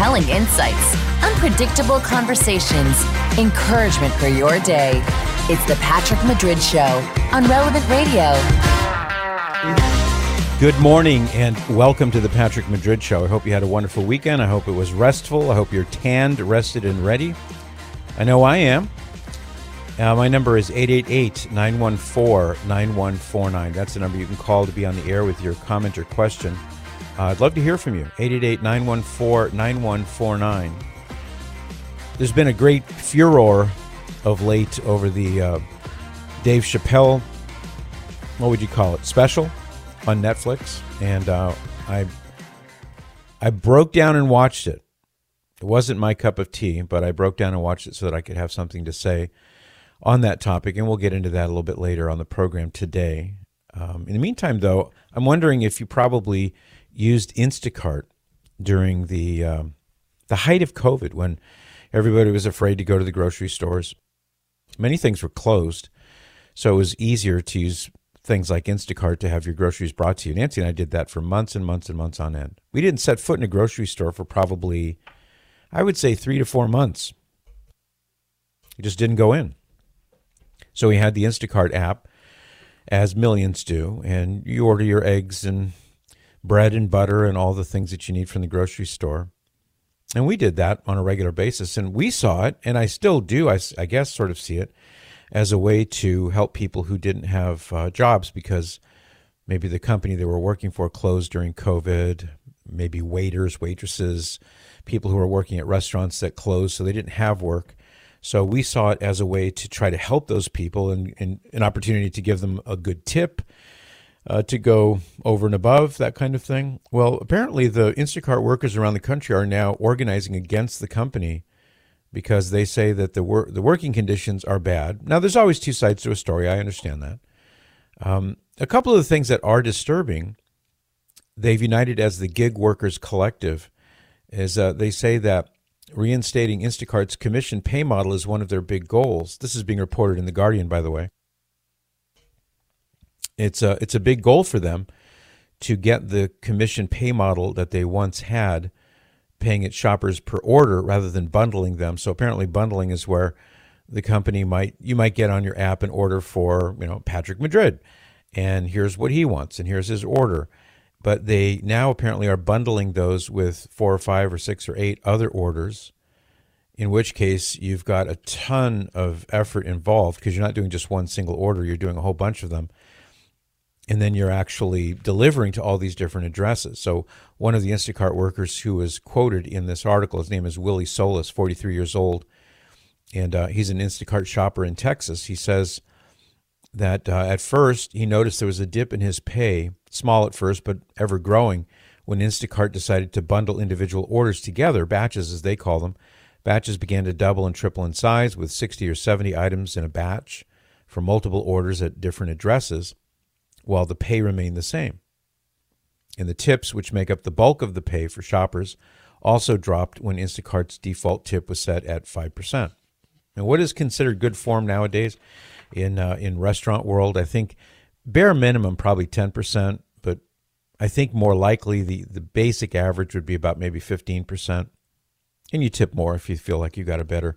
compelling insights, unpredictable conversations, encouragement for your day. It's the Patrick Madrid Show on Relevant Radio. Good morning and welcome to the Patrick Madrid Show. I hope you had a wonderful weekend. I hope it was restful. I hope you're tanned, rested, and ready. I know I am. My number is 888-914-9149. That's the number you can call to be on the air with your comment or question. I'd love to hear from you. 888-914-9149. There's been a great furor of late over the Dave Chappelle, what would you call it, special on Netflix. And I broke down and watched it. It wasn't my cup of tea, but I broke down and watched it so that I could have something to say on that topic, and we'll get into that a little bit later on the program today. In the meantime, though, I'm wondering if you probably used Instacart during the height of COVID, when everybody was afraid to go to the grocery stores. Many things were closed, so it was easier to use things like Instacart to have your groceries brought to you. Nancy and I did that for months and months and months on end. We didn't set foot in a grocery store for probably, I would say, 3 to 4 months. We just didn't go in. So we had the Instacart app, as millions do, and you order your eggs and bread and butter and all the things that you need from the grocery store. And we did that on a regular basis, and we saw it, and I still do, I guess, sort of see it, as a way to help people who didn't have jobs because maybe the company they were working for closed during COVID, maybe waiters, waitresses, people who were working at restaurants that closed, so they didn't have work. So we saw it as a way to try to help those people and an opportunity to give them a good tip, to go over and above, that kind of thing. Well, apparently the Instacart workers around the country are now organizing against the company because they say that the working conditions are bad. Now, there's always two sides to a story. I understand that. A couple of the things that are disturbing, they've united as the Gig Workers Collective, is they say that reinstating Instacart's commission pay model is one of their big goals. This is being reported in The Guardian, by the way. It's a big goal for them to get the commission pay model that they once had, paying its shoppers per order rather than bundling them. So apparently bundling is where the company you might get on your app an order for, Patrick Madrid, and here's what he wants, and here's his order. But they now apparently are bundling those with 4 or 5 or 6 or 8 other orders, in which case you've got a ton of effort involved because you're not doing just one single order, you're doing a whole bunch of them. And then you're actually delivering to all these different addresses. So one of the Instacart workers who was quoted in this article, his name is Willie Solis, 43 years old, and he's an Instacart shopper in Texas. He says that at first he noticed there was a dip in his pay, small at first but ever growing, when Instacart decided to bundle individual orders together, batches as they call them. Batches began to double and triple in size with 60 or 70 items in a batch for multiple orders at different addresses, while the pay remained the same. And the tips, which make up the bulk of the pay for shoppers, also dropped when Instacart's default tip was set at 5%. And what is considered good form nowadays in restaurant world? I think bare minimum probably 10%, but I think more likely the basic average would be about maybe 15%. And you tip more if you feel like you got a better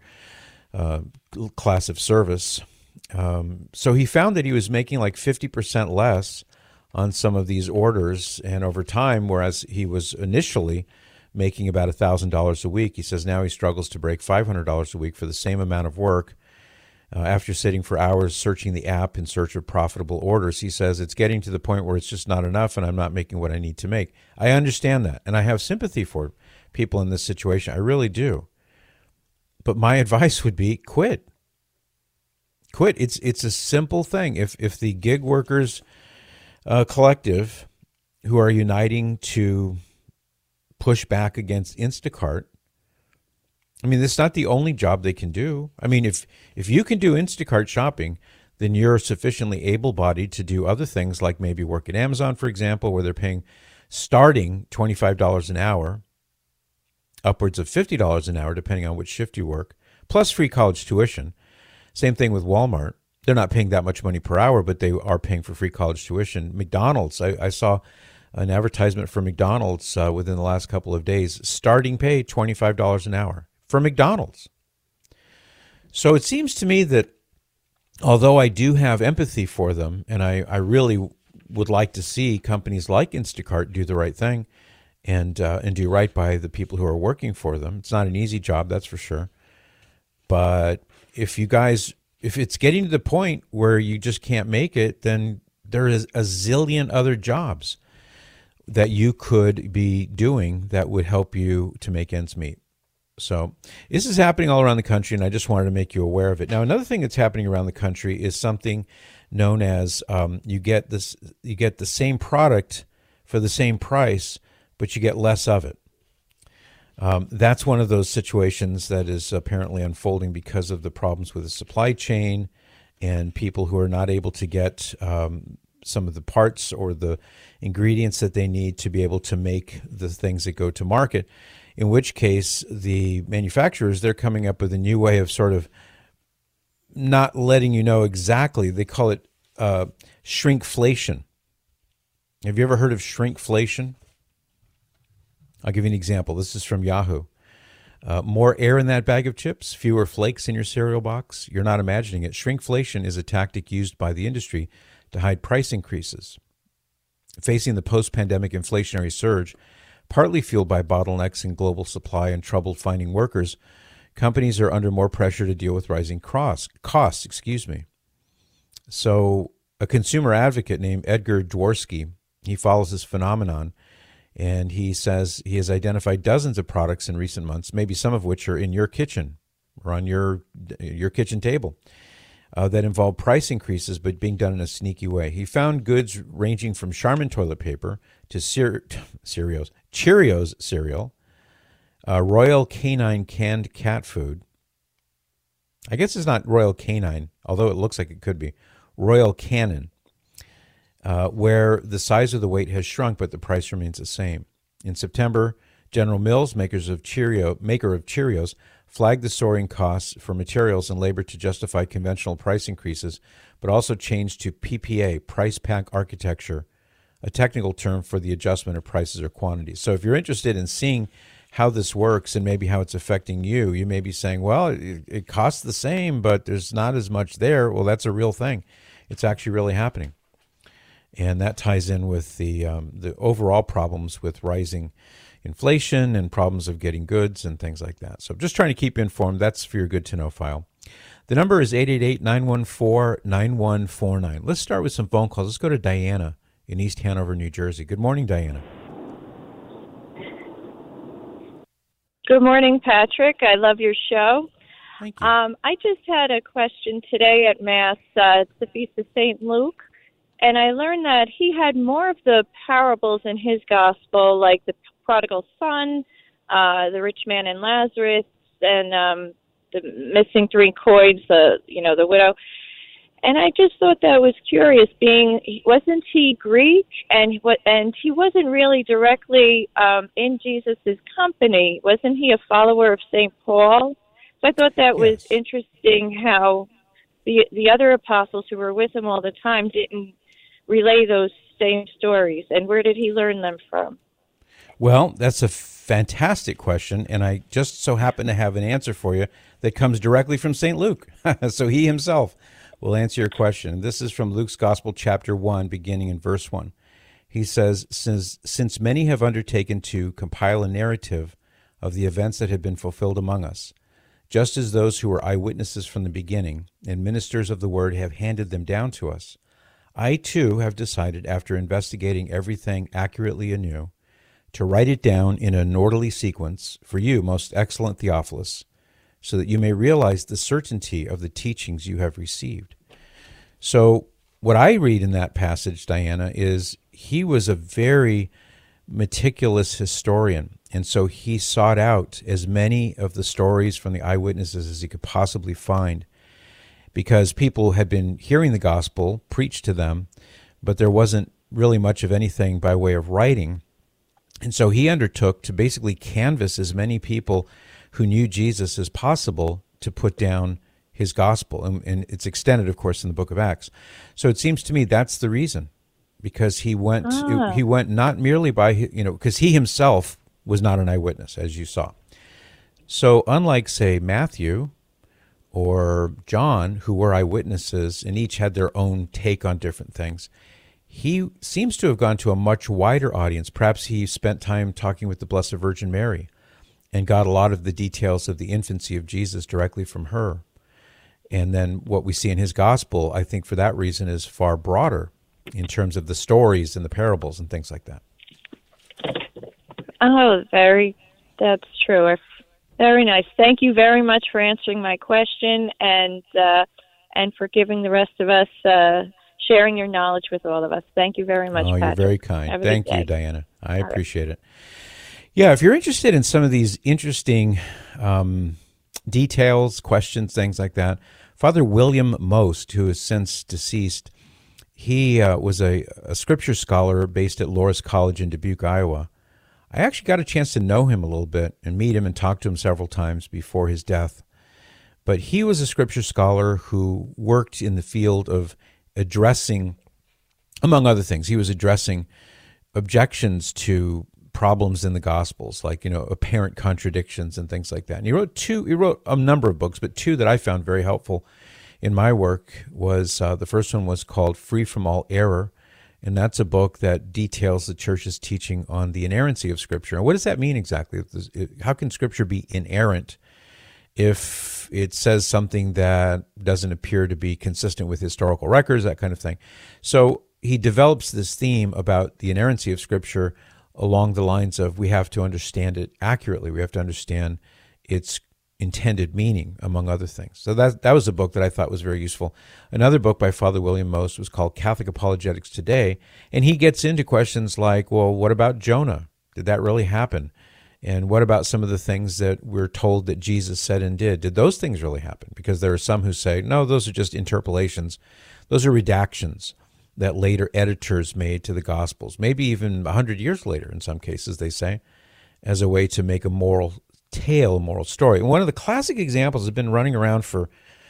class of service. So he found that he was making like 50% less on some of these orders, and over time, whereas he was initially making about $1,000 a week, he says now he struggles to break $500 a week for the same amount of work. After sitting for hours searching the app in search of profitable orders, he says it's getting to the point where it's just not enough and I'm not making what I need to make. I understand that, and I have sympathy for people in this situation. I really do. But my advice would be quit. Quit. It's a simple thing. If the Gig Workers Collective, who are uniting to push back against Instacart, I mean, it's not the only job they can do. I mean, if you can do Instacart shopping, then you're sufficiently able-bodied to do other things, like maybe work at Amazon, for example, where they're paying starting $25 an hour, upwards of $50 an hour, depending on which shift you work, plus free college tuition. Same thing with Walmart. They're not paying that much money per hour, but they are paying for free college tuition. McDonald's, I saw an advertisement for McDonald's within the last couple of days. Starting pay, $25 an hour for McDonald's. So it seems to me that although I do have empathy for them, and I really would like to see companies like Instacart do the right thing and do right by the people who are working for them. It's not an easy job, that's for sure. But if it's getting to the point where you just can't make it, then there is a zillion other jobs that you could be doing that would help you to make ends meet. So this is happening all around the country, and I just wanted to make you aware of it. Now, another thing that's happening around the country is something known as you get the same product for the same price, but you get less of it. That's one of those situations that is apparently unfolding because of the problems with the supply chain and people who are not able to get some of the parts or the ingredients that they need to be able to make the things that go to market. In which case, the manufacturers, they're coming up with a new way of sort of not letting you know exactly. They call it shrinkflation. Have you ever heard of shrinkflation? I'll give you an example. This is from Yahoo. More air in that bag of chips, fewer flakes in your cereal box. You're not imagining it. Shrinkflation is a tactic used by the industry to hide price increases. Facing the post-pandemic inflationary surge, partly fueled by bottlenecks in global supply and trouble finding workers, companies are under more pressure to deal with rising costs. So a consumer advocate named Edgar Dworsky, he follows this phenomenon, and he says he has identified dozens of products in recent months, maybe some of which are in your kitchen or on your kitchen table, that involve price increases but being done in a sneaky way. He found goods ranging from Charmin toilet paper to Cheerios cereal, Royal Canin canned cat food. I guess it's not Royal Canin, although it looks like it could be. Royal Canin, where the size of the weight has shrunk, but the price remains the same. In September, General Mills, maker of Cheerios, flagged the soaring costs for materials and labor to justify conventional price increases, but also changed to PPA, price pack architecture, a technical term for the adjustment of prices or quantities. So if you're interested in seeing how this works and maybe how it's affecting you, you may be saying, well, it costs the same, but there's not as much there. Well, that's a real thing. It's actually really happening. And that ties in with the overall problems with rising inflation and problems of getting goods and things like that. So just trying to keep you informed. That's for your good to know file. The number is 888-914-9149. Let's start with some phone calls. Let's go to Diana in East Hanover, New Jersey. Good morning, Diana. Good morning, Patrick. I love your show. Thank you. I just had a question today at Mass. It's the Feast of St. Luke, and I learned that he had more of the parables in his gospel, like the prodigal son, the rich man and Lazarus, and the missing 3 coins, the widow. And I just thought that was curious. Wasn't he Greek, and he wasn't really directly in Jesus's company? Wasn't he a follower of St. Paul? So I thought that was interesting how the other apostles who were with him all the time didn't relay those same stories. And where did he learn them from? Well, that's a fantastic question, and I just so happen to have an answer for you that comes directly from St. Luke. So he himself will answer your question. This is from Luke's Gospel, chapter 1, beginning in verse 1. He says, since many have undertaken to compile a narrative of the events that have been fulfilled among us, just as those who were eyewitnesses from the beginning and ministers of the word have handed them down to us, I too have decided, after investigating everything accurately anew, to write it down in an orderly sequence for you, most excellent Theophilus, so that you may realize the certainty of the teachings you have received. So what I read in that passage, Diana, is he was a very meticulous historian, and so he sought out as many of the stories from the eyewitnesses as he could possibly find, because people had been hearing the gospel preached to them, but there wasn't really much of anything by way of writing. And so he undertook to basically canvass as many people who knew Jesus as possible to put down his gospel. And it's extended, of course, in the book of Acts. So it seems to me that's the reason. because he went Ah. he went not merely by, because he himself was not an eyewitness, as you saw. So unlike, say, Matthew or John, who were eyewitnesses and each had their own take on different things, he seems to have gone to a much wider audience. Perhaps he spent time talking with the Blessed Virgin Mary and got a lot of the details of the infancy of Jesus directly from her. And then what we see in his gospel, I think for that reason, is far broader in terms of the stories and the parables and things like that. Oh, that's true. Very nice. Thank you very much for answering my question and for giving the rest of us, sharing your knowledge with all of us. Thank you very much, Patrick. You're very kind. Have a Thank good day. you, Diana. I appreciate it. Yeah, if you're interested in some of these interesting details, questions, things like that, Father William Most, who is since deceased, he was a scripture scholar based at Loras College in Dubuque, Iowa. I actually got a chance to know him a little bit and meet him and talk to him several times before his death. But he was a scripture scholar who worked in the field of addressing, among other things, he was addressing objections to problems in the Gospels, like, apparent contradictions and things like that. And he wrote a number of books, but two that I found very helpful in my work was, the first one was called Free from All Error, and that's a book that details the church's teaching on the inerrancy of Scripture. And what does that mean exactly? How can Scripture be inerrant if it says something that doesn't appear to be consistent with historical records, that kind of thing? So he develops this theme about the inerrancy of Scripture along the lines of we have to understand it accurately. We have to understand its intended meaning, among other things. So that was a book that I thought was very useful. Another book by Father William Most was called Catholic Apologetics Today, and he gets into questions like, well, what about Jonah? Did that really happen? And what about some of the things that we're told that Jesus said and did? Did those things really happen? Because there are some who say, no, those are just interpolations. Those are redactions that later editors made to the Gospels, maybe even 100 years later in some cases, they say, as a way to make a moral tale, a moral story. And one of the classic examples has been running around for,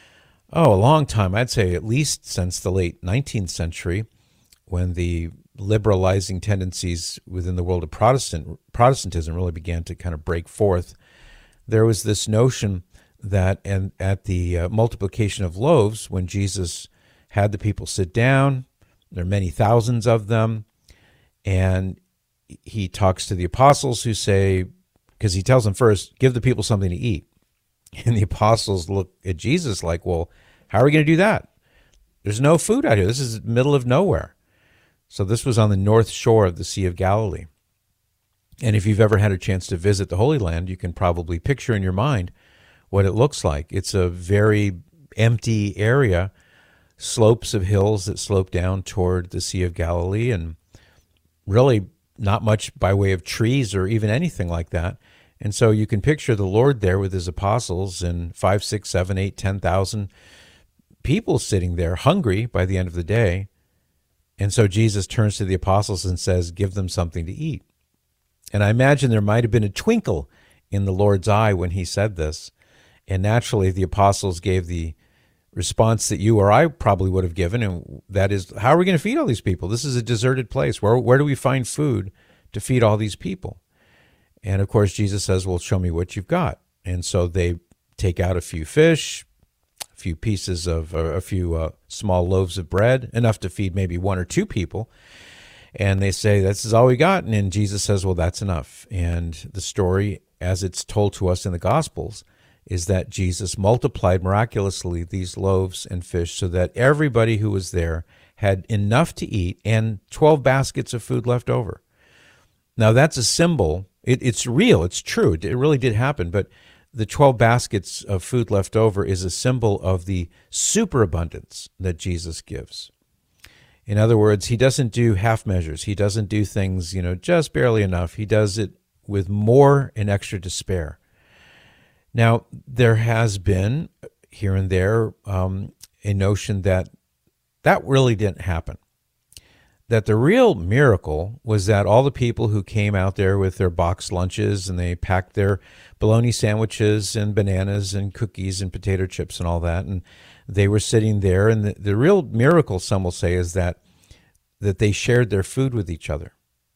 a long time, I'd say at least since the late 19th century, when the liberalizing tendencies within the world of Protestantism really began to kind of break forth. There was this notion that at the multiplication of loaves, when Jesus had the people sit down, there are many thousands of them, and he talks to the apostles who say, because he tells them first, give the people something to eat. And the apostles look at Jesus like, well, how are we going to do that? There's no food out here. This is the middle of nowhere. So this was on the north shore of the Sea of Galilee. And if you've ever had a chance to visit the Holy Land, you can probably picture in your mind what it looks like. It's a very empty area, slopes of hills that slope down toward the Sea of Galilee, and really not much by way of trees or even anything like that. And so you can picture the Lord there with his apostles and 5, 6, 7, 8, 10,000 people sitting there hungry by the end of the day. And so Jesus turns to the apostles and says, give them something to eat. And I imagine there might have been a twinkle in the Lord's eye when he said this. And naturally, the apostles gave the response that you or I probably would have given, and that is, how are we going to feed all these people? This is a deserted place. Where do we find food to feed all these people? And of course, Jesus says, well, show me what you've got. And so they take out a few fish, a few pieces of, a few small loaves of bread, enough to feed maybe one or two people. And they say, this is all we got. And then Jesus says, well, that's enough. And the story, as it's told to us in the Gospels, is that Jesus multiplied miraculously these loaves and fish so that everybody who was there had enough to eat and 12 baskets of food left over. Now, that's a symbol. It's real. It's true. It really did happen. But the 12 baskets of food left over is a symbol of the superabundance that Jesus gives. In other words, he doesn't do half measures. He doesn't do things, just barely enough. He does it with more and extra to spare. Now, there has been here and there a notion that really didn't happen. That the real miracle was that all the people who came out there with their boxed lunches and they packed their bologna sandwiches and bananas and cookies and potato chips and all that, and they were sitting there. And the real miracle, some will say, is that that they shared their food with each other.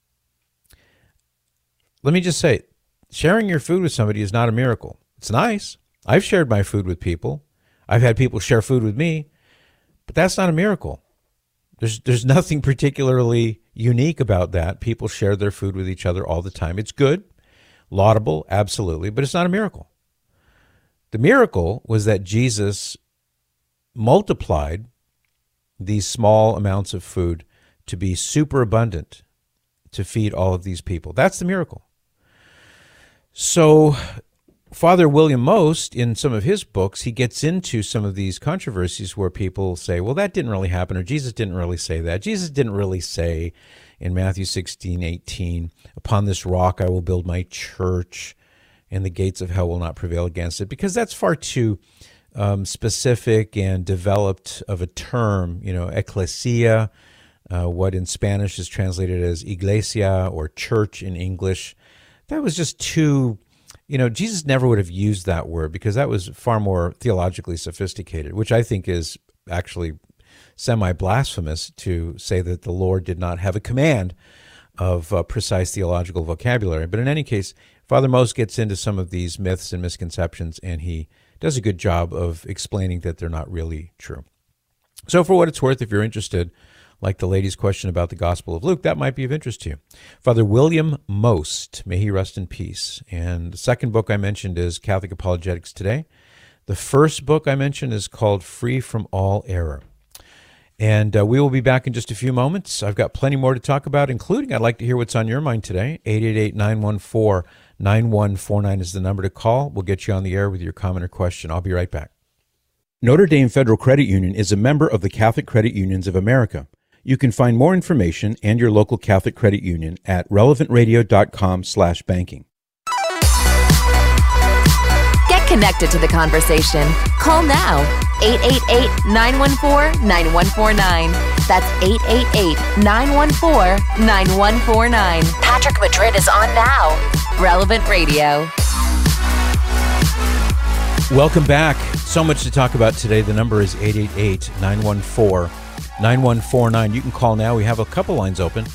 Let me just say, sharing your food with somebody is not a miracle. It's nice. I've shared my food with people. I've had people share food with me, but that's not a miracle. There's nothing particularly unique about that. People share their food with each other all the time. It's good, laudable, absolutely, but it's not a miracle. The miracle was that Jesus multiplied these small amounts of food to be super abundant to feed all of these people. That's the miracle. So Father William Most, in some of his books, he gets into some of these controversies where people say, well, that didn't really happen, or Jesus didn't really say that. Jesus didn't really say in Matthew 16:18, upon this rock I will build my church, and the gates of hell will not prevail against it, because that's far too specific and developed of a term, ecclesia, what in Spanish is translated as iglesia or church in English. That was just too, Jesus never would have used that word because that was far more theologically sophisticated, which I think is actually semi-blasphemous to say that the Lord did not have a command of precise theological vocabulary. But in any case, Father Most gets into some of these myths and misconceptions, and he does a good job of explaining that they're not really true. So for what it's worth, if you're interested, like the lady's question about the Gospel of Luke, that might be of interest to you. Father William Most, may he rest in peace. And the second book I mentioned is Catholic Apologetics Today. The first book I mentioned is called Free from All Error. And we will be back in just a few moments. I've got plenty more to talk about, including I'd like to hear what's on your mind today. 888-914-9149 is the number to call. We'll get you on the air with your comment or question. I'll be right back. Notre Dame Federal Credit Union is a member of the Catholic Credit Unions of America. You can find more information and your local Catholic Credit Union at relevantradio.com/banking. Get connected to the conversation. Call now. 888-914-9149. That's 888-914-9149. Patrick Madrid is on now. Relevant Radio. Welcome back. So much to talk about today. The number is 888-914-9149. You can call now. We have a couple lines open.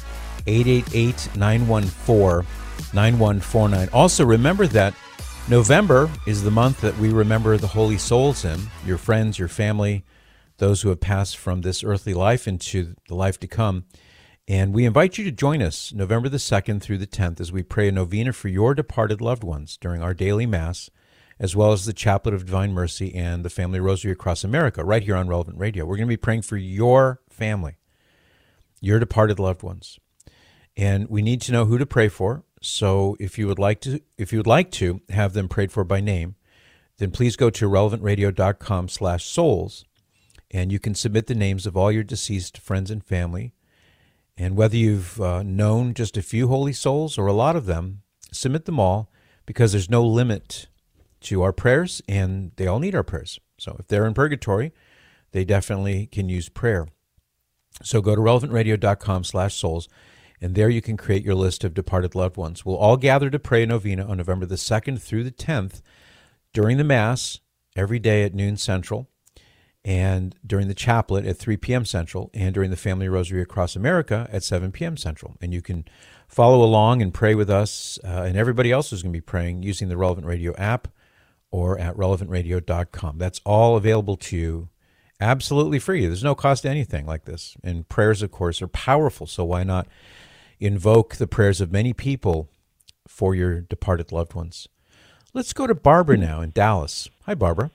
888-914-9149. Also, remember that November is the month that we remember the holy souls in, your friends, your family, those who have passed from this earthly life into the life to come. And we invite you to join us November the 2nd through the 10th as we pray a novena for your departed loved ones during our daily Mass, as well as the Chaplet of Divine Mercy and the Family Rosary across America, right here on Relevant Radio. We're going to be praying for your family, your departed loved ones. And we need to know who to pray for. So if you would like to have them prayed for by name, then please go to relevantradio.com/souls, and you can submit the names of all your deceased friends and family. And whether you've known just a few holy souls or a lot of them, submit them all, because there's no limit to our prayers, and they all need our prayers. So if they're in purgatory, they definitely can use prayer. So go to relevantradio.com/souls, and there you can create your list of departed loved ones. We'll all gather to pray a novena on November the 2nd through the 10th during the Mass every day at noon Central, and during the Chaplet at 3 p.m. Central, and during the Family Rosary across America at 7 p.m. Central. And you can follow along and pray with us and everybody else who's going to be praying using the Relevant Radio app or at relevantradio.com. That's all available to you absolutely free. There's no cost to anything like this. And prayers, of course, are powerful, so why not invoke the prayers of many people for your departed loved ones? Let's go to Barbara now in Dallas. Hi, Barbara.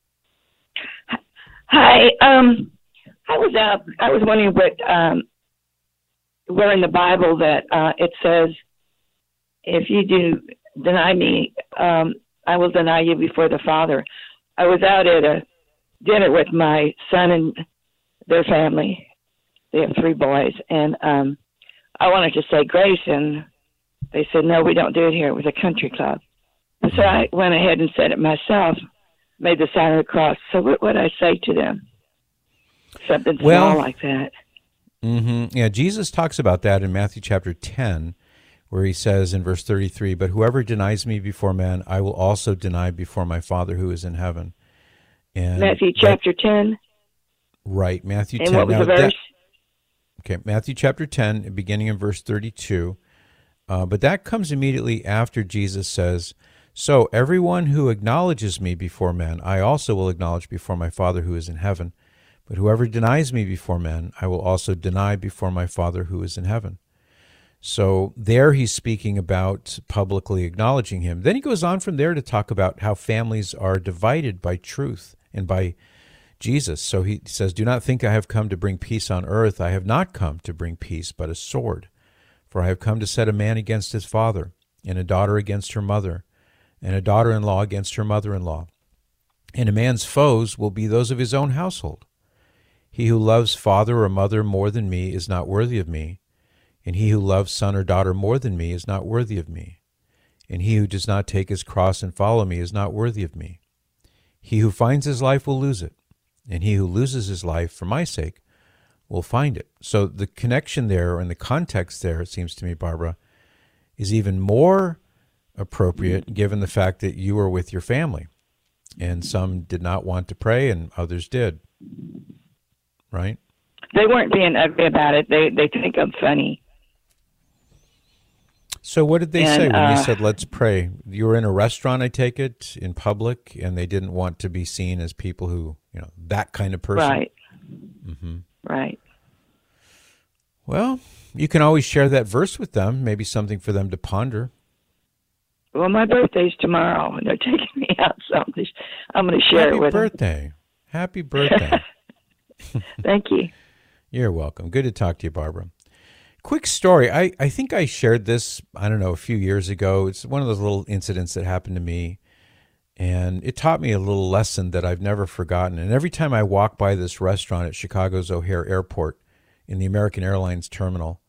Hi. I was wondering where in the Bible that it says, if you do deny me, I will deny you before the Father. I was out at a dinner with my son and their family. They have 3 boys, and I wanted to say grace, and they said, no, we don't do it here. It was a country club. And so I went ahead and said it myself, made the sign of the cross. So what would I say to them? Something small like that. Mm-hmm. Yeah, Jesus talks about that in Matthew chapter 10, where he says in verse 33, but whoever denies me before man, I will also deny before my Father who is in heaven. And Matthew chapter 10? Right, Matthew 10. And what was the verse? Okay, Matthew chapter 10, beginning in verse 32. But that comes immediately after Jesus says, "So everyone who acknowledges me before men, I also will acknowledge before my Father who is in heaven. But whoever denies me before men, I will also deny before my Father who is in heaven." So there he's speaking about publicly acknowledging him. Then he goes on from there to talk about how families are divided by truth and by Jesus. So he says, "Do not think I have come to bring peace on earth. I have not come to bring peace, but a sword. For I have come to set a man against his father, and a daughter against her mother, and a daughter-in-law against her mother-in-law. And a man's foes will be those of his own household. He who loves father or mother more than me is not worthy of me, and he who loves son or daughter more than me is not worthy of me. And he who does not take his cross and follow me is not worthy of me. He who finds his life will lose it, and he who loses his life for my sake will find it." So the connection there and the context there, it seems to me, Barbara, is even more appropriate given the fact that you were with your family, and some did not want to pray and others did, right? They weren't being ugly about it. They think I'm funny. So what did they say when you said, "Let's pray"? You were in a restaurant, I take it, in public, and they didn't want to be seen as people who, that kind of person? Right. Mm-hmm. Right. Well, you can always share that verse with them, maybe something for them to ponder. Well, my birthday's tomorrow, and they're taking me out, so I'm going to share it with them. Happy birthday. Thank you. You're welcome. Good to talk to you, Barbara. Quick story. I think I shared this, a few years ago. It's one of those little incidents that happened to me, and it taught me a little lesson that I've never forgotten. And every time I walk by this restaurant at Chicago's O'Hare Airport in the American Airlines terminal,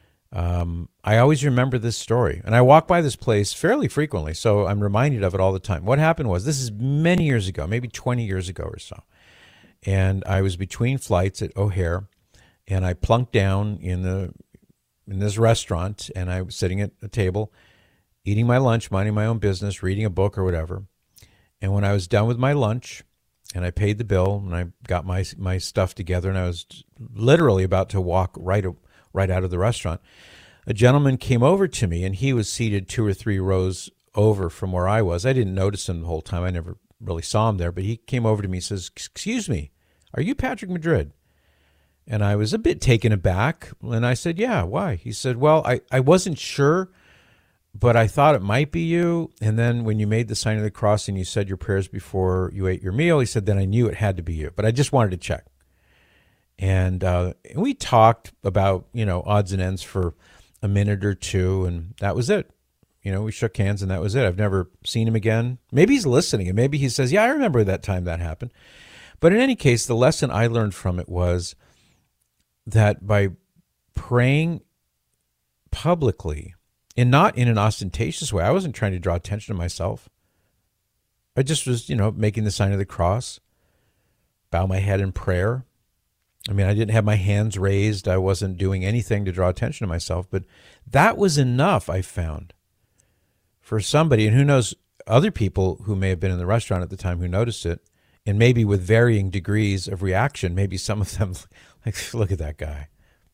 I always remember this story. And I walk by this place fairly frequently, so I'm reminded of it all the time. What happened was, this is many years ago, maybe 20 years ago or so, and I was between flights at O'Hare, and I plunked down in this restaurant, and I was sitting at a table, eating my lunch, minding my own business, reading a book or whatever. And when I was done with my lunch, and I paid the bill, and I got my stuff together, and I was literally about to walk right out of the restaurant, a gentleman came over to me, and he was seated 2 or 3 rows over from where I was. I didn't notice him the whole time. I never really saw him there, but he came over to me and says, "Excuse me, are you Patrick Madrid?" And I was a bit taken aback, and I said, "Yeah, why?" He said, "Well, I wasn't sure, but I thought it might be you. And then when you made the sign of the cross and you said your prayers before you ate your meal," he said, "then I knew it had to be you, but I just wanted to check." And we talked about, odds and ends for a minute or two, and that was it. We shook hands, and that was it. I've never seen him again. Maybe he's listening, and maybe he says, "Yeah, I remember that time that happened." But in any case, the lesson I learned from it was that by praying publicly, and not in an ostentatious way, I wasn't trying to draw attention to myself. I just was, making the sign of the cross, bow my head in prayer. I didn't have my hands raised. I wasn't doing anything to draw attention to myself, but that was enough, I found, for somebody, and who knows, other people who may have been in the restaurant at the time who noticed it, and maybe with varying degrees of reaction. Maybe some of them, like, "Look at that guy.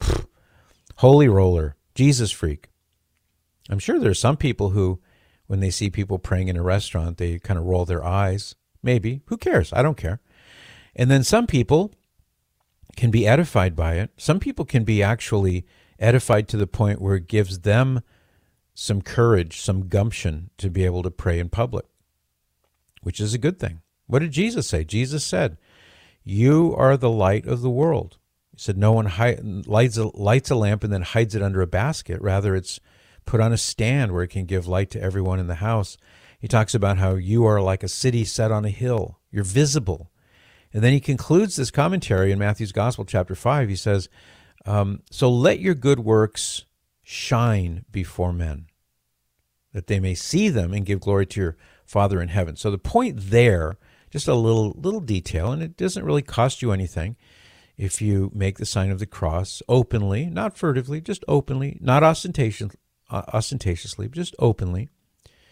Holy roller, Jesus freak." I'm sure there are some people who, when they see people praying in a restaurant, they kind of roll their eyes. Maybe. Who cares? I don't care. And then some people can be edified by it. Some people can be actually edified to the point where it gives them some courage, some gumption to be able to pray in public, which is a good thing. What did Jesus say? Jesus said, "You are the light of the world." He said, "No one lights a lamp and then hides it under a basket. Rather, it's put on a stand where it can give light to everyone in the house." He talks about how you are like a city set on a hill. You're visible. And then he concludes this commentary in Matthew's Gospel, chapter 5. He says, "So let your good works shine before men, that they may see them and give glory to your Father in heaven." So the point there, just a little detail, and it doesn't really cost you anything if you make the sign of the cross openly, not furtively, just openly, not ostentatiously, but just openly.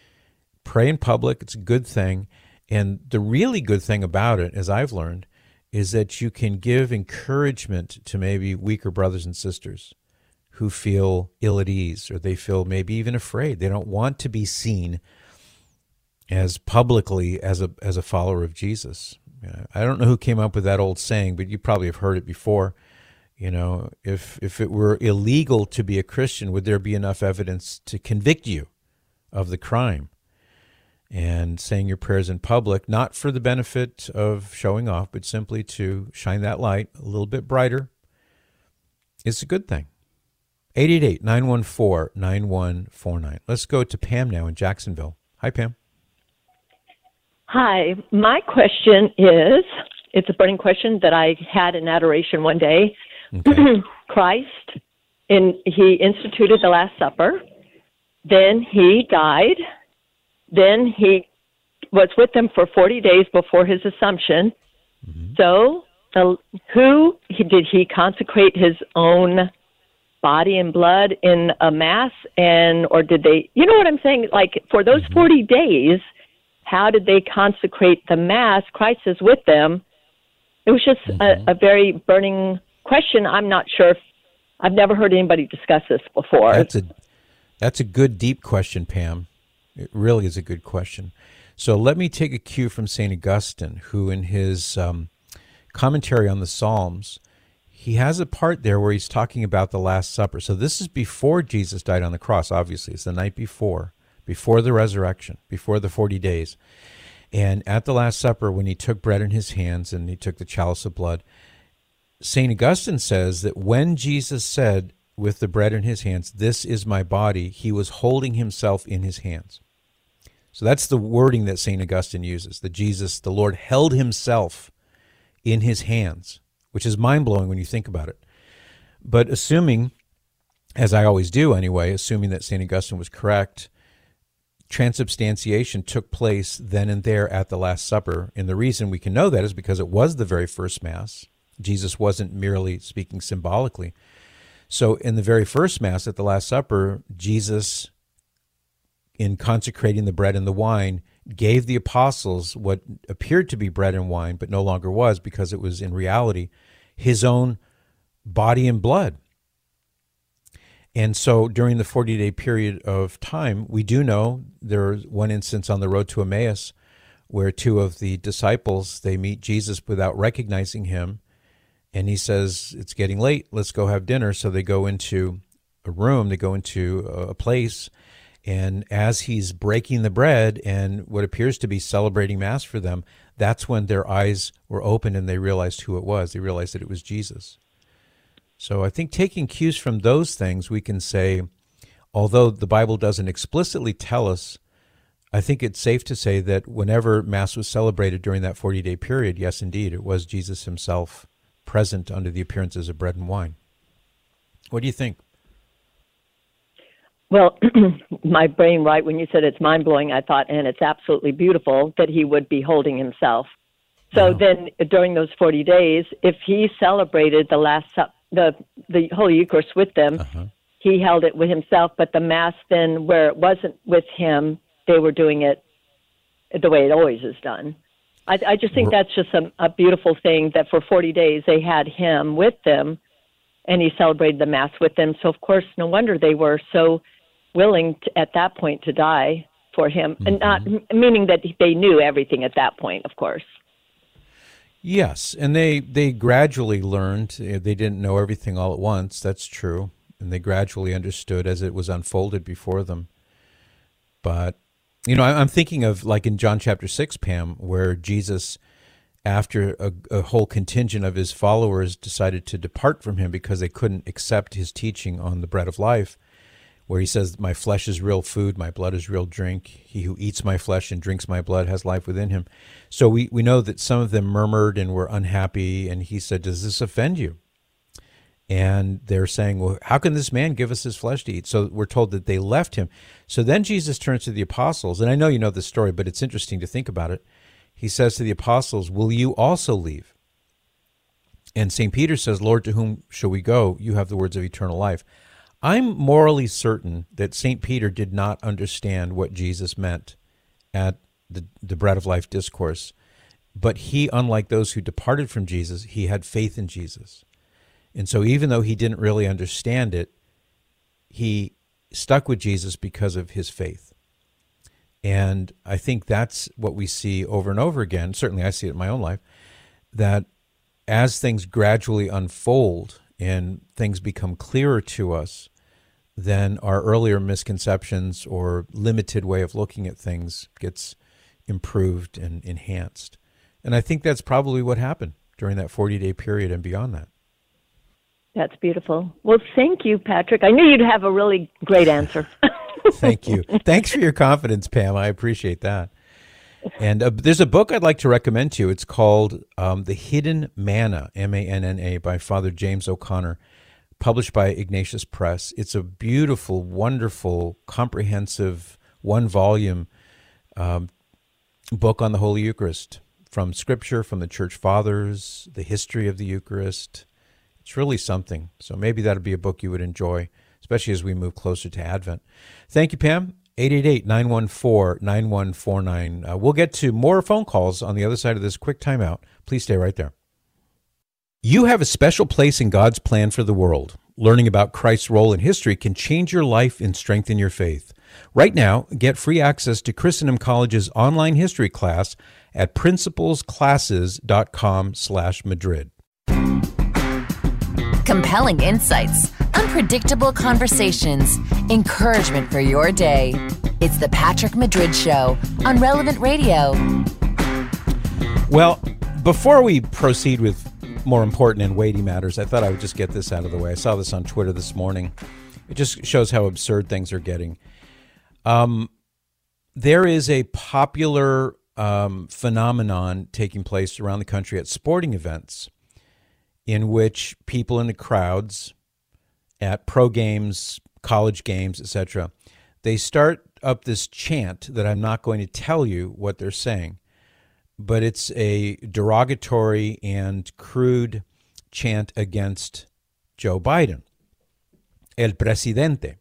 Pray in public. It's a good thing. And the really good thing about it, as I've learned, is that you can give encouragement to maybe weaker brothers and sisters who feel ill at ease, or they feel maybe even afraid. They don't want to be seen as publicly as a follower of Jesus. I don't know who came up with that old saying, but you probably have heard it before. If it were illegal to be a Christian, would there be enough evidence to convict you of the crime? And saying your prayers in public, not for the benefit of showing off, but simply to shine that light a little bit brighter, is a good thing. 888-914-9149. Let's go to Pam now in Jacksonville. Hi, Pam. Hi. My question is, it's a burning question that I had in adoration one day. Okay. Christ, he instituted the Last Supper. Then he died. Then he was with them for 40 days before his Assumption. Mm-hmm. So did he consecrate his own body and blood in a Mass? Or did they, you know what I'm saying? Like for those 40 days, how did they consecrate the Mass? Christ is with them. It was just a very burning question. I'm not sure I've never heard anybody discuss this before. That's a good, deep question, Pam. It really is a good question. So let me take a cue from St. Augustine, who in his commentary on the Psalms, he has a part there where he's talking about the Last Supper. So this is before Jesus died on the cross, obviously. It's the night before the resurrection, before the 40 days. And at the Last Supper, when he took bread in his hands and he took the chalice of blood, St. Augustine says that when Jesus said with the bread in his hands, "This is my body," he was holding himself in his hands. So that's the wording that St. Augustine uses, that Jesus, the Lord, held himself in his hands, which is mind-blowing when you think about it. But assuming, as I always do anyway, assuming that St. Augustine was correct, transubstantiation took place then and there at the Last Supper. And the reason we can know that is because it was the very first Mass. Jesus wasn't merely speaking symbolically. So in the very first Mass at the Last Supper, Jesus, in consecrating the bread and the wine, gave the apostles what appeared to be bread and wine, but no longer was, because it was in reality his own body and blood. And so during the 40-day period of time, we do know there's one instance on the road to Emmaus where two of the disciples, they meet Jesus without recognizing him. And he says, "It's getting late, let's go have dinner." So they go into a room, they go into a place, and as he's breaking the bread and what appears to be celebrating Mass for them, that's when their eyes were opened and they realized who it was. They realized that it was Jesus. So I think taking cues from those things, we can say, although the Bible doesn't explicitly tell us, I think it's safe to say that whenever Mass was celebrated during that 40-day period, yes, indeed, it was Jesus himself present under the appearances of bread and wine. What do you think? Well, my brain, right, when you said it's mind-blowing, I thought, and it's absolutely beautiful that he would be holding himself. So then during those 40 days, if he celebrated the the Holy Eucharist with them, he held it with himself, but the Mass then, where it wasn't with him, they were doing it the way it always is done. I just think that's just a beautiful thing, that for 40 days they had him with them, and he celebrated the Mass with them. So, of course, no wonder they were so willing at that point to die for him, and not meaning that they knew everything at that point, of course. Yes, and they gradually learned. They didn't know everything all at once, that's true, and they gradually understood as it was unfolded before them. But I'm thinking of like in John chapter 6, Pam, where Jesus, after a whole contingent of his followers decided to depart from him because they couldn't accept his teaching on the bread of life, where he says, "My flesh is real food, my blood is real drink. He who eats my flesh and drinks my blood has life within him." So we know that some of them murmured and were unhappy, and he said, "Does this offend you?" And they're saying, "Well, how can this man give us his flesh to eat?" So we're told that they left him. So then Jesus turns to the apostles, and I know you know the story, but it's interesting to think about it. He says to the apostles, "Will you also leave?" And St. Peter says, "Lord, to whom shall we go? You have the words of eternal life." I'm morally certain that St. Peter did not understand what Jesus meant at the Bread of Life discourse. But he, unlike those who departed from Jesus, he had faith in Jesus. And so even though he didn't really understand it, he stuck with Jesus because of his faith. And I think that's what we see over and over again. Certainly I see it in my own life, that as things gradually unfold and things become clearer to us, then our earlier misconceptions or limited way of looking at things gets improved and enhanced. And I think that's probably what happened during that 40-day period and beyond that. That's beautiful. Well, thank you, Patrick. I knew you'd have a really great answer. Thank you. Thanks for your confidence, Pam. I appreciate that. And there's a book I'd like to recommend to you. It's called The Hidden Manna, M-A-N-N-A, by Father James O'Connor, published by Ignatius Press. It's a beautiful, wonderful, comprehensive, one-volume book on the Holy Eucharist, from Scripture, from the Church Fathers, the history of the Eucharist. It's really something. So maybe that'll be a book you would enjoy, especially as we move closer to Advent. Thank you, Pam. 888-914-9149. We'll get to more phone calls on the other side of this quick timeout. Please stay right there. You have a special place in God's plan for the world. Learning about Christ's role in history can change your life and strengthen your faith. Right now, get free access to Christendom College's online history class at principlesclasses.com/Madrid. Compelling insights, unpredictable conversations, encouragement for your day. It's the Patrick Madrid Show on Relevant Radio. Well, before we proceed with more important and weighty matters, I thought I would just get this out of the way. I saw this on Twitter this morning. It just shows how absurd things are getting. There is a popular phenomenon taking place around the country at sporting events, in which people in the crowds at pro games, college games, etc., they start up this chant that I'm not going to tell you what they're saying, but it's a derogatory and crude chant against Joe Biden, el presidente.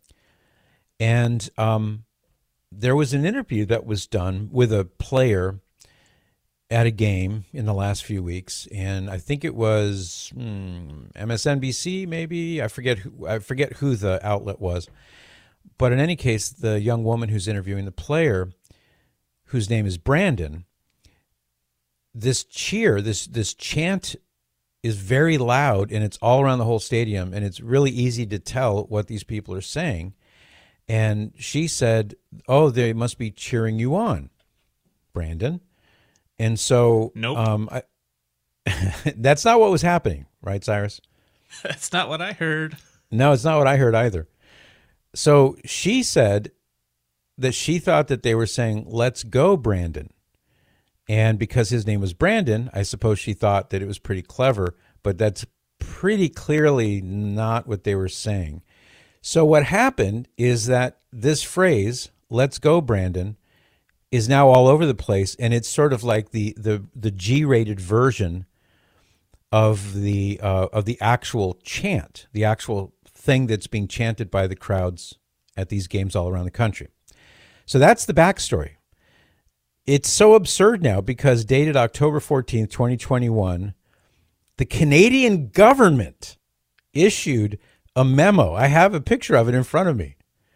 And there was an interview that was done with a player at a game in the last few weeks, and I think it was MSNBC, maybe. I forget who the outlet was. But in any case, the young woman who's interviewing the player, whose name is Brandon, this cheer, this chant is very loud, and it's all around the whole stadium, and it's really easy to tell what these people are saying. And she said, "Oh, they must be cheering you on, Brandon." And so, nope. That's not what was happening, right, Cyrus? That's not what I heard. No, it's not what I heard either. So she said that she thought that they were saying, "Let's go, Brandon." And because his name was Brandon, I suppose she thought that it was pretty clever, but that's pretty clearly not what they were saying. So what happened is that this phrase, "Let's go, Brandon," is now all over the place, and it's sort of like the G-rated version of the actual chant, the actual thing that's being chanted by the crowds at these games all around the country. So that's the backstory. It's so absurd now because dated October 14th, 2021, the Canadian government issued a memo. I have a picture of it in front of me.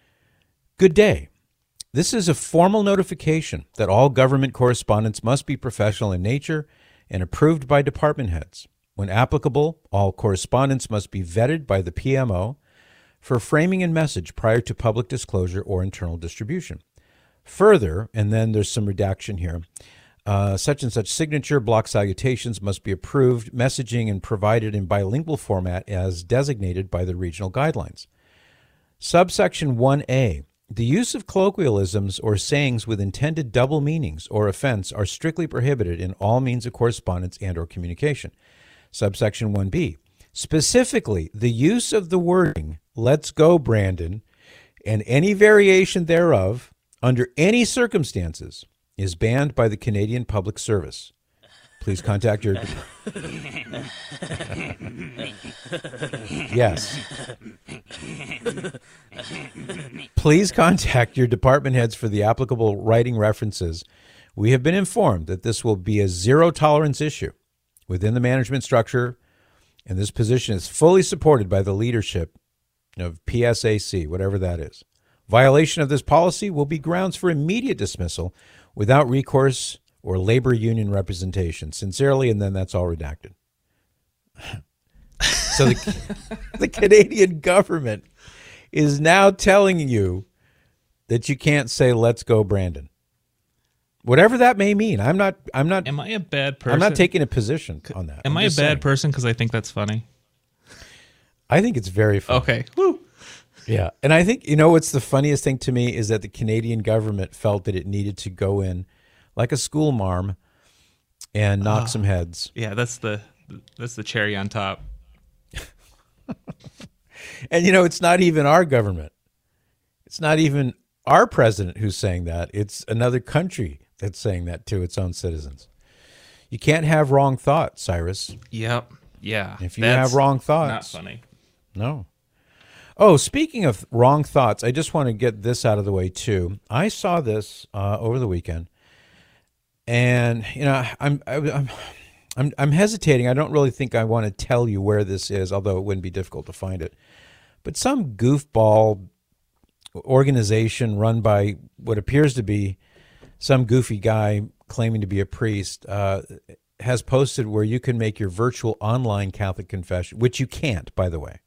Good day. This is a formal notification that all government correspondence must be professional in nature and approved by department heads. When applicable, all correspondence must be vetted by the PMO for framing and message prior to public disclosure or internal distribution. Further, and then there's some redaction here, such and such signature block salutations must be approved, messaging and provided in bilingual format as designated by the regional guidelines. Subsection 1A. The use of colloquialisms or sayings with intended double meanings or offense are strictly prohibited in all means of correspondence and or communication. Subsection 1B. Specifically, the use of the wording, "Let's go, Brandon," and any variation thereof, under any circumstances, is banned by the Canadian Public Service. Please contact your... Yes. Please contact your department heads for the applicable writing references We have been informed that this will be a zero-tolerance issue within the management structure, and this position is fully supported by the leadership of PSAC, whatever that is. Violation of this policy will be grounds for immediate dismissal without recourse or labor union representation. Sincerely, and then that's all redacted. So the Canadian government is now telling you that you can't say, "Let's go, Brandon." Whatever that may mean. I'm not. Am I a bad person? I'm not taking a position on that. Am I a bad person because I think that's funny? I think it's very funny. Okay. Woo. Yeah. And I think, what's the funniest thing to me is that the Canadian government felt that it needed to go in like a school marm and knock some heads. Yeah, that's the cherry on top. And, it's not even our government. It's not even our president who's saying that. It's another country that's saying that to its own citizens. You can't have wrong thoughts, Cyrus. Yep. Yeah. If you have wrong thoughts. Not funny. No. Oh, speaking of wrong thoughts, I just want to get this out of the way, too. I saw this over the weekend, and, I'm hesitating. I don't really think I want to tell you where this is, although it wouldn't be difficult to find it. But some goofball organization run by what appears to be some goofy guy claiming to be a priest has posted where you can make your virtual online Catholic confession, which you can't, by the way.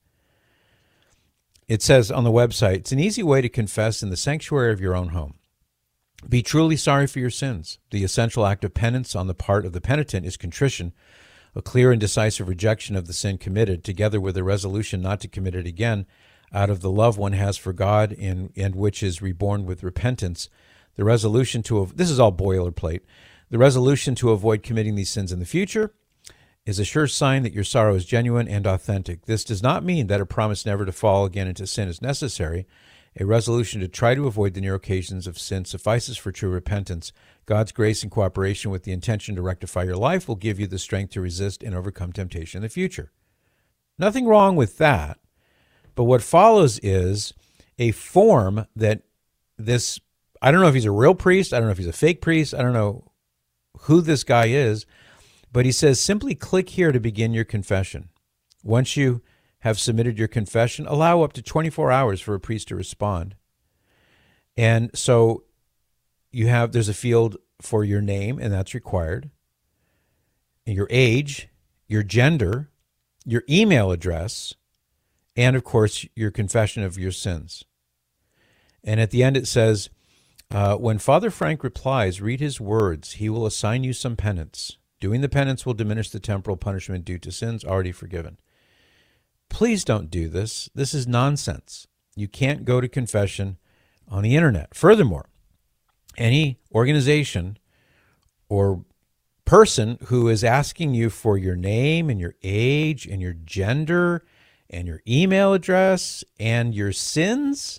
It says on the website, it's an easy way to confess in the sanctuary of your own home. Be truly sorry for your sins. The essential act of penance on the part of the penitent is contrition, a clear and decisive rejection of the sin committed, together with a resolution not to commit it again, out of the love one has for God and which is reborn with repentance. The resolution this is all boilerplate. The resolution to avoid committing these sins in the future is a sure sign that your sorrow is genuine and authentic. This does not mean that a promise never to fall again into sin is necessary. A resolution to try to avoid the near occasions of sin suffices for true repentance. God's grace and cooperation with the intention to rectify your life will give you the strength to resist and overcome temptation in the future. Nothing wrong with that. But what follows is a form that this, I don't know if he's a real priest, I don't know if he's a fake priest, I don't know who this guy is, but he says, simply click here to begin your confession. Once you have submitted your confession, allow up to 24 hours for a priest to respond. And so there's a field for your name, and that's required, and your age, your gender, your email address, and, of course, your confession of your sins. And at the end it says, when Father Frank replies, read his words. He will assign you some penance. Doing the penance will diminish the temporal punishment due to sins already forgiven. Please don't do this. This is nonsense. You can't go to confession on the internet. Furthermore, any organization or person who is asking you for your name and your age and your gender and your email address and your sins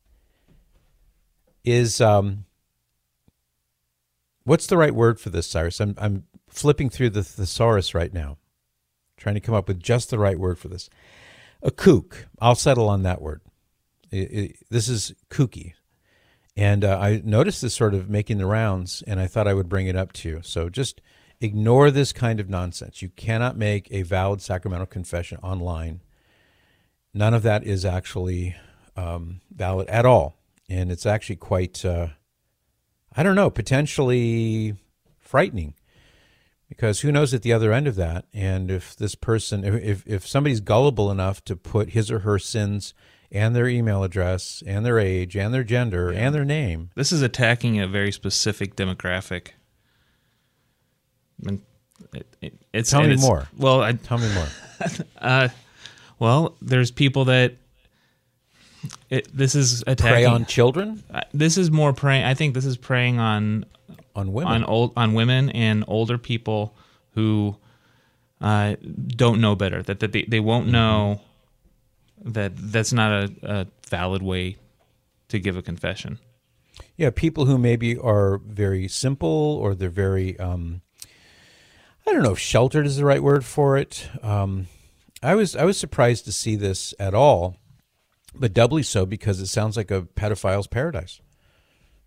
is, what's the right word for this, Cyrus? I'm flipping through the thesaurus right now, trying to come up with just the right word for this. A kook. I'll settle on that word. This is kooky. And I noticed this sort of making the rounds, and I thought I would bring it up to you. So just ignore this kind of nonsense. You cannot make a valid sacramental confession online. None of that is actually valid at all. And it's actually quite, potentially frightening. Because who knows at the other end of that? And if this person, if somebody's gullible enough to put his or her sins and their email address and their age and their gender and their name. This is attacking a very specific demographic. I mean, Tell me more. Well, Tell me more. Well, there's people that this is attacking. Prey on children? This is more preying. I think this is preying on women, on women and older people who don't know better. That they won't know that that's not a valid way to give a confession. Yeah, people who maybe are very simple or they're very, I don't know if sheltered is the right word for it. I was surprised to see this at all, but doubly so because it sounds like a pedophile's paradise.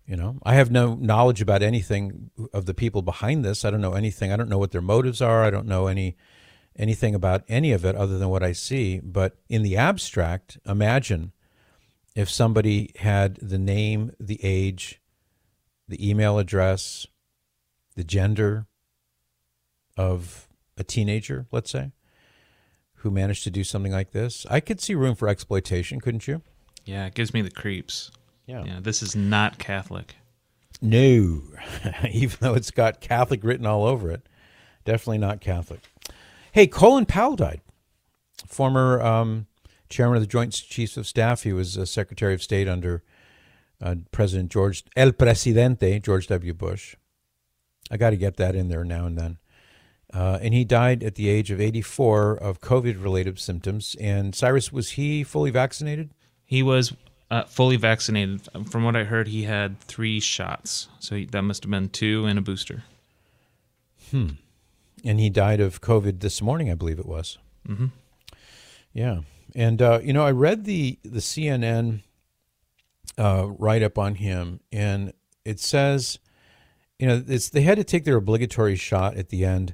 You know, I have no knowledge about anything of the people behind this. I don't know anything. I don't know what their motives are. I don't know anything about any of it other than what I see. But in the abstract, imagine if somebody had the name, the age, the email address, the gender of a teenager, let's say, who managed to do something like this. I could see room for exploitation, couldn't you? Yeah, it gives me the creeps. Yeah. This is not Catholic. No, even though it's got Catholic written all over it. Definitely not Catholic. Hey, Colin Powell died. Former chairman of the Joint Chiefs of Staff. He was Secretary of State under President El Presidente, George W. Bush. I got to get that in there now and then. And he died at the age of 84 of COVID-related symptoms. And Cyrus, was he fully vaccinated? He was fully vaccinated. From what I heard, he had 3 shots. So that must have been 2 and a booster. And he died of COVID this morning, I believe it was. Mm-hmm. Yeah. And, I read the CNN write-up on him, and it says, they had to take their obligatory shot at the end.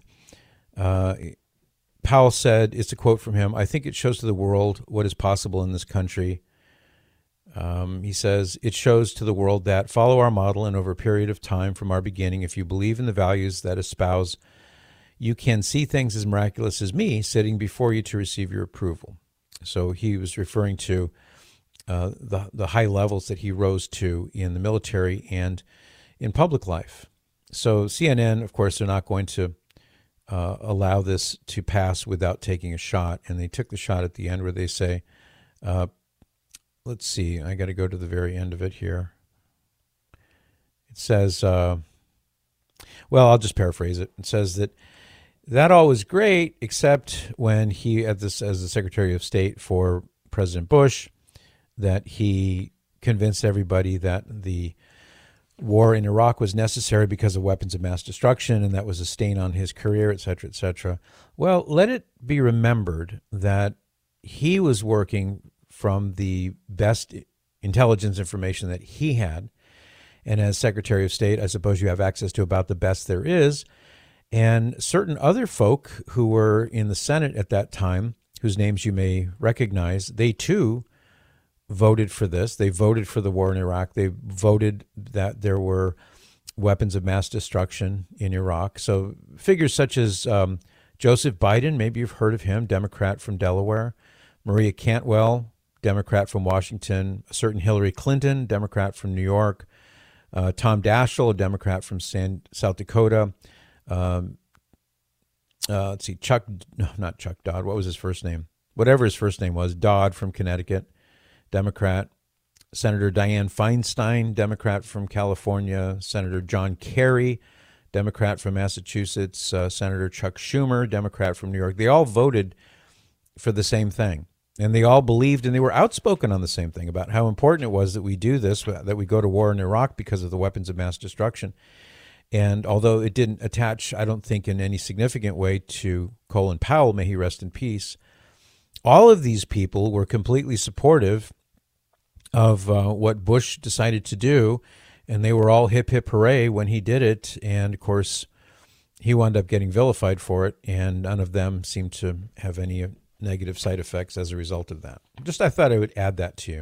Powell said, it's a quote from him, "I think it shows to the world what is possible in this country." He says, "It shows to the world that follow our model, and over a period of time from our beginning, if you believe in the values that espouse, you can see things as miraculous as me sitting before you to receive your approval." So he was referring to the high levels that he rose to in the military and in public life. So CNN, of course, they're not going to allow this to pass without taking a shot. And they took the shot at the end where they say, let's see, I got to go to the very end of it here. It says, well, I'll just paraphrase it. It says that all was great, except when he, as the Secretary of State for President Bush, that he convinced everybody that the war in Iraq was necessary because of weapons of mass destruction, and that was a stain on his career, et cetera, et cetera. Well, let it be remembered that he was working from the best intelligence information that he had. And as Secretary of State, I suppose you have access to about the best there is. And certain other folk who were in the Senate at that time, whose names you may recognize, they too voted for this. They voted for the war in Iraq. They voted that there were weapons of mass destruction in Iraq. So figures such as Joseph Biden, maybe you've heard of him, Democrat from Delaware, Maria Cantwell, Democrat from Washington, a certain Hillary Clinton, Democrat from New York, Tom Daschle, a Democrat from South Dakota, let's see, not Chuck Dodd, what was his first name? Whatever his first name was, Dodd from Connecticut, Democrat, Senator Dianne Feinstein, Democrat from California, Senator John Kerry, Democrat from Massachusetts, Senator Chuck Schumer, Democrat from New York. They all voted for the same thing, and they all believed, and they were outspoken on the same thing about how important it was that we do this, that we go to war in Iraq because of the weapons of mass destruction. And although it didn't attach, I don't think, in any significant way to Colin Powell, may he rest in peace, all of these people were completely supportive of what Bush decided to do, and they were all hip, hip, hooray when he did it. And, of course, he wound up getting vilified for it, and none of them seemed to have any negative side effects as a result of that. I thought I would add that to you.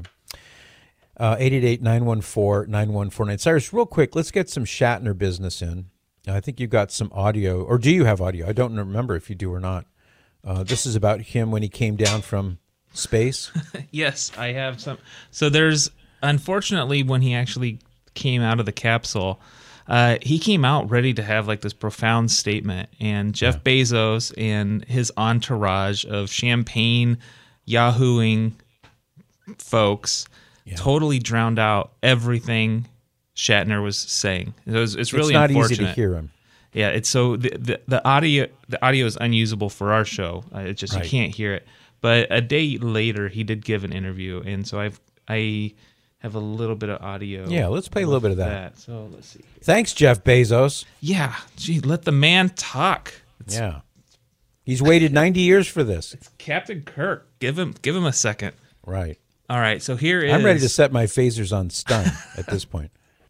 888-914-9149. Cyrus, real quick, let's get some Shatner business in. I think you've got some audio, or do you have audio? I don't remember if you do or not. This is about him when he came down from space. Yes, I have some. So there's, unfortunately, when he actually came out of the capsule, he came out ready to have like this profound statement, and Jeff Bezos and his entourage of champagne yahooing folks totally drowned out everything Shatner was saying. It's really not unfortunate. Easy to hear him. Yeah, it's so the audio is unusable for our show. It's just you can't hear it. But a day later, he did give an interview, and so I have a little bit of audio. Yeah, let's play a little bit of that. So let's see. Thanks, Jeff Bezos. Yeah, gee, let the man talk. He's waited 90 years for this. It's Captain Kirk. Give him a second. Right. All right, so here is... I'm ready to set my phasers on stun at this point.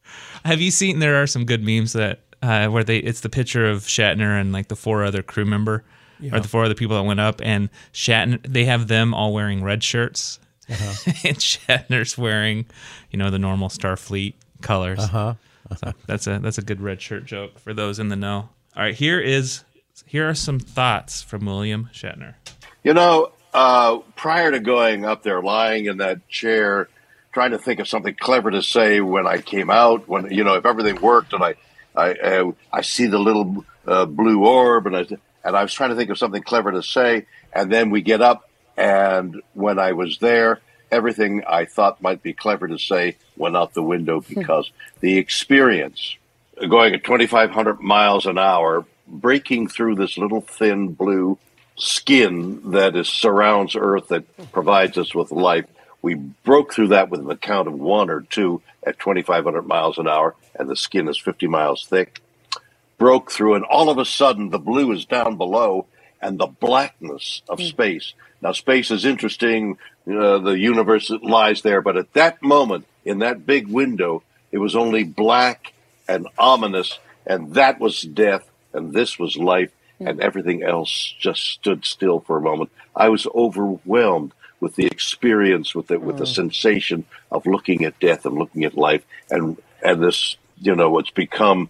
Have you seen? There are some good memes that where it's the picture of Shatner and like the 4 other crew member or the 4 other people that went up, and Shatner. They have them all wearing red shirts, and Shatner's wearing, the normal Starfleet colors. So that's a good red shirt joke for those in the know. All right, here are some thoughts from William Shatner. Prior to going up there, lying in that chair, trying to think of something clever to say when I came out, when if everything worked, and I see the little blue orb, and I was trying to think of something clever to say, and then we get up, and when I was there, everything I thought might be clever to say went out the window because the experience going at 2,500 miles an hour, breaking through this little thin blue skin that surrounds Earth, that provides us with life. We broke through that with a count of 1 or 2 at 2,500 miles an hour, and the skin is 50 miles thick. Broke through, and all of a sudden, the blue is down below, and the blackness of space. Now, space is interesting. The universe lies there, but at that moment, in that big window, it was only black and ominous, and that was death, and this was life, and everything else just stood still for a moment. I was overwhelmed with the experience, with the sensation of looking at death and looking at life, and this, it's become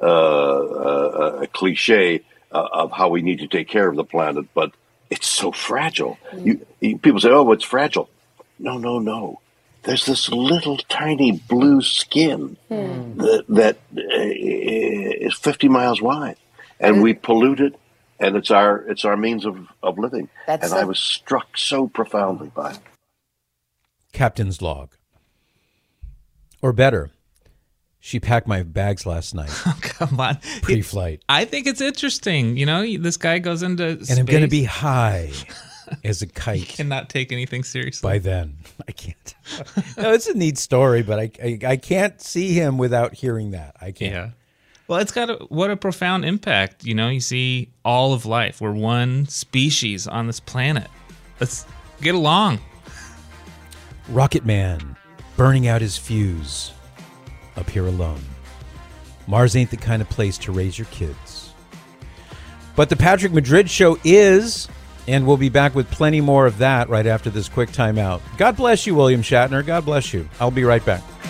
a cliche of how we need to take care of the planet, but it's so fragile. People say, "Oh, it's fragile." No. There's this little tiny blue skin that is 50 miles wide, and we pollute it, and it's our means of living. I was struck so profoundly by it. Captain's log. Or better, she packed my bags last night. Oh, come on. Pre-flight. I think it's interesting. this guy goes into space. And I'm going to be high as a kite. Cannot take anything seriously. By then. I can't. No, it's a neat story, but I can't see him without hearing that. I can't. Yeah. Well, it's got what a profound impact. You see all of life. We're one species on this planet. Let's get along. Rocket Man, burning out his fuse, up here alone. Mars ain't the kind of place to raise your kids. But the Patrick Madrid Show is, and we'll be back with plenty more of that right after this quick timeout. God bless you, William Shatner. God bless you. I'll be right back.